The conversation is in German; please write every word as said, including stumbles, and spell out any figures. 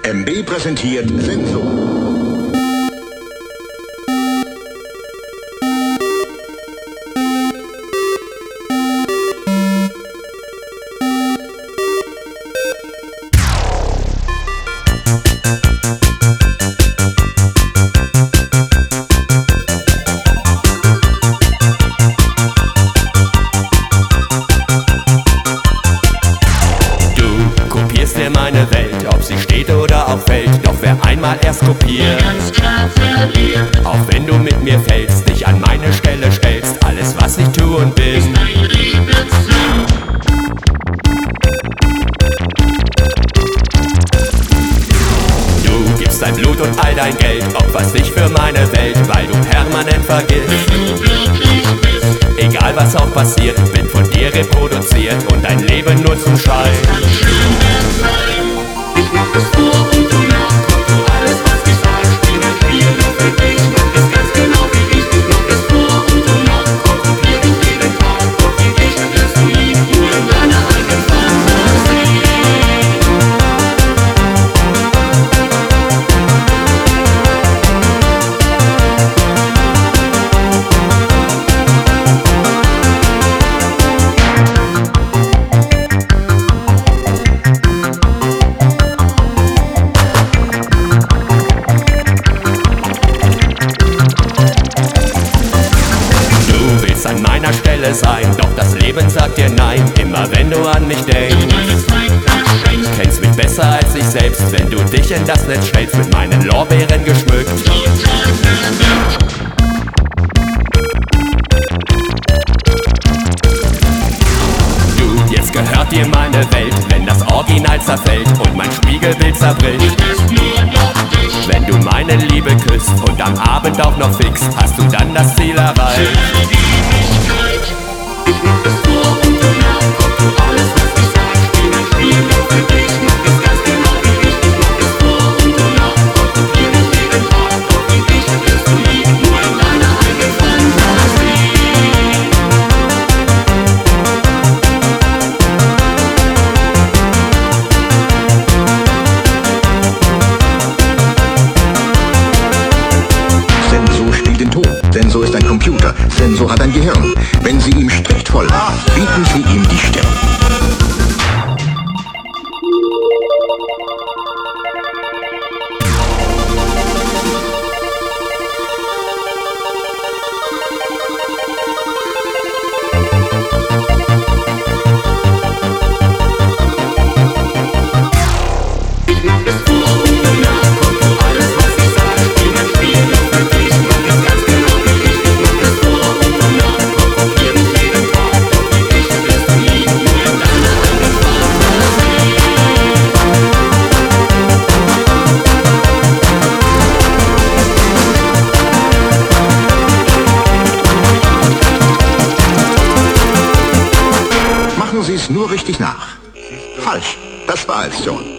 M B präsentiert Sensor. Meine Welt, ob sie steht oder auch fällt, doch wer einmal erst kopiert, ganz klar verliert. auch wenn du mit mir fällst, dich an meine Stelle stellst, alles was ich tu und bin, Ist ein Liebeszug. Du gibst dein Blut und all dein Geld, opferst dich für meine Welt, weil du permanent vergisst, Du wirklich bist. egal was auch passiert, bin von dir reproduziert und dein Leben nur zum Schein. Kann schlimmer sein. Ich mach es vor und du nach. Konto, alles was ich sag, spiel ein Spiel nur für dich. Mach es ganz genau wie ich. Ich mach es vor und du nach. Kontrollier dich jeden Tag. Doch wie ich wirst du nie nur in deiner eigenen Fantasie. An meiner Stelle sein, doch das Leben sagt dir nein, immer wenn du an mich denkst. Meine Zeit verschenkt. Kennst mich besser als ich selbst, wenn du dich in das Netz stellst, mit meinen Lorbeeren geschmückt. Total verwirrt. Du, jetzt gehört dir meine Welt, wenn das Original zerfällt und mein Spiegelbild zerbricht. Ist nur noch dich. Wenn du meine Liebe küsst und am Abend auch noch fixt, hast du dann das Ziel erreicht. Ich mach es vor und du nach. Konto, alles was ich sag, spiel ein Spiel nur für dich. Mach es ganz genau wie ich. Ich mach es vor und du nach. Kontrollier dich jeden Tag. Doch wie ich wirst du nie nur in deiner eigenen Fantasie. Sensor spielt den Ton. Sensor ist ein Computer. Sensor hat ein Gehirn. Wenn Sie ihm strikt folgen, bieten Sie ihm die Stirn. Ich mach es vor und du nach. Konto, alles was ich sag, spiel ein Spiel nur für dich. Mach es ganz genau wie ich. Ich mach es vor und du nach. Kontrollier dich jeden Tag. Doch wie ich wirst du nie nur in deiner eigenen Fantasie. Machen Sie es nur richtig nach. Falsch, das war es schon.